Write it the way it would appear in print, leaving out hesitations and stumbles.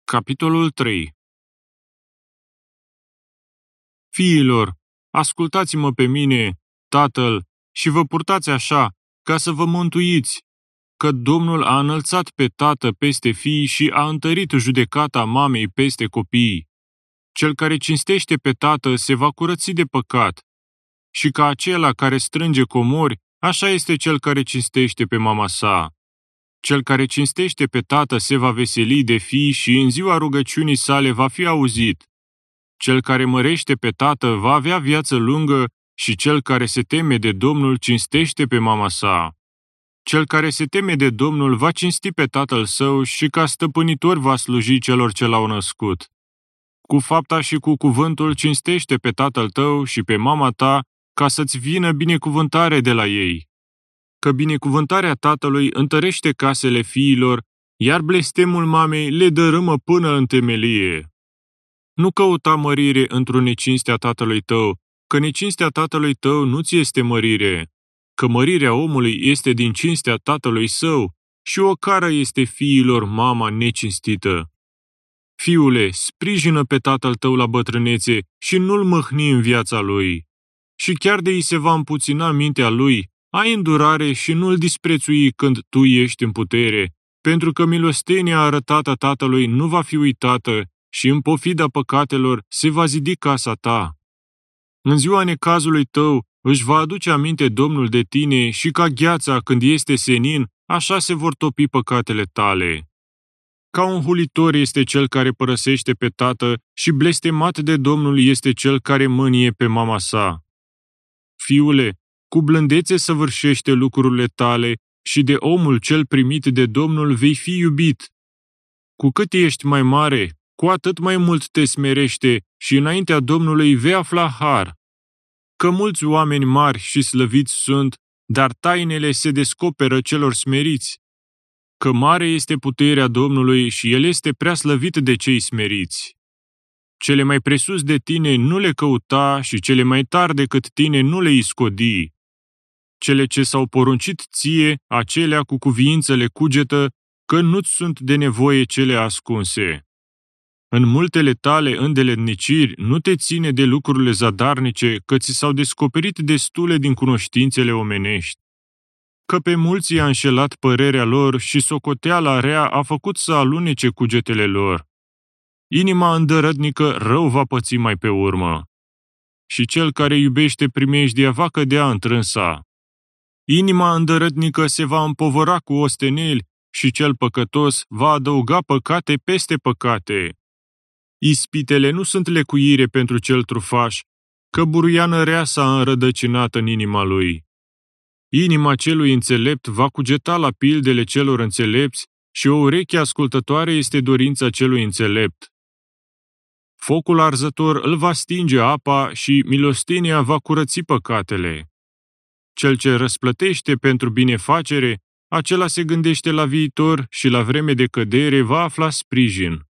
Capitolul 3. Fiilor, ascultați-mă pe mine, Tatăl, și vă purtați așa, ca să vă mântuiți, că Domnul a înălțat pe tată peste fii și a întărit judecata mamei peste copii. Cel care cinstește pe tată se va curăți de păcat. Și ca acela care strânge comori, așa este cel care cinstește pe mama sa. Cel care cinstește pe tată se va veseli de fii și în ziua rugăciunii sale va fi auzit. Cel care mărește pe tată va avea viață lungă și cel care se teme de Domnul cinstește pe mama sa. Cel care se teme de Domnul va cinsti pe tatăl său și ca stăpânitor va sluji celor ce l-au născut. Cu fapta și cu cuvântul cinstește pe tatăl tău și pe mama ta, ca să-ți vină binecuvântare de la ei. Că binecuvântarea tatălui întărește casele fiilor, iar blestemul mamei le dărâmă până în temelie. Nu căuta mărire într-o necinstea tatălui tău, că necinstea tatălui tău nu ți este mărire, că mărirea omului este din cinstea tatălui său și o cară este fiilor mama necinstită. Fiule, sprijină pe tatăl tău la bătrânețe și nu-l mâhni în viața lui. Și chiar de îi se va împuțina mintea lui, ai îndurare și nu-l disprețui când tu ești în putere, pentru că milostenia arătată tatălui nu va fi uitată și în pofida păcatelor se va zidi casa ta. În ziua necazului tău își va aduce aminte Domnul de tine și ca gheața când este senin, așa se vor topi păcatele tale. Ca un hulitor este cel care părăsește pe tată și blestemat de Domnul este cel care mânie pe mama sa. Fiule, cu blândețe săvârșește lucrurile tale și de omul cel primit de Domnul vei fi iubit. Cu cât ești mai mare, cu atât mai mult te smerește și înaintea Domnului vei afla har. Că mulți oameni mari și slăviți sunt, dar tainele se descoperă celor smeriți. Că mare este puterea Domnului și El este prea slăvit de cei smeriți. Cele mai presus de tine nu le căuta și cele mai tari decât tine nu le iscodi. Cele ce s-au poruncit ție, acelea cu cuviință le cugetă, că nu-ți sunt de nevoie cele ascunse. În multele tale îndeletniciri nu te ține de lucrurile zadarnice, că ți s-au descoperit destule din cunoștințele omenești. Că pe mulți i-a înșelat părerea lor și socoteala rea a făcut să alunece cugetele lor. Inima îndărătnică rău va păți mai pe urmă. Și cel care iubește primejdia va cădea întrânsa. Inima îndărătnică se va împovăra cu osteneli și cel păcătos va adăuga păcate peste păcate. Ispitele nu sunt lecuire pentru cel trufaș, că buruiană rea s-a înrădăcinat în inima lui. Inima celui înțelept va cugeta la pildele celor înțelepți și o ureche ascultătoare este dorința celui înțelept. Focul arzător îl va stinge apa și milostenia va curăți păcatele. Cel ce răsplătește pentru binefacere, acela se gândește la viitor și la vreme de cădere va afla sprijin.